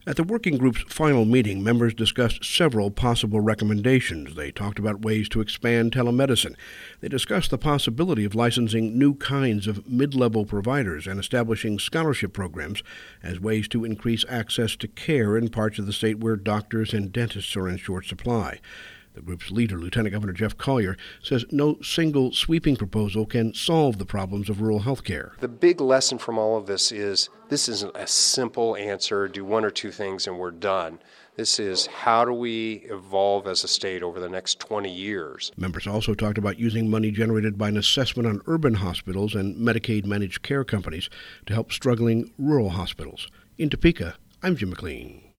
At the working group's final meeting, members discussed several possible recommendations. They talked about ways to expand telemedicine. They discussed the possibility of licensing new kinds of mid-level providers and establishing scholarship programs as ways to increase access to care in parts of the state where doctors and dentists are in short supply. The group's leader, Lieutenant Governor Jeff Collier, says no single sweeping proposal can solve the problems of rural health care. The big lesson from all of this isn't a simple answer, do one or two things and we're done. This is how do we evolve as a state over the next 20 years. Members also talked about using money generated by an assessment on urban hospitals and Medicaid managed care companies to help struggling rural hospitals. In Topeka, I'm Jim McLean.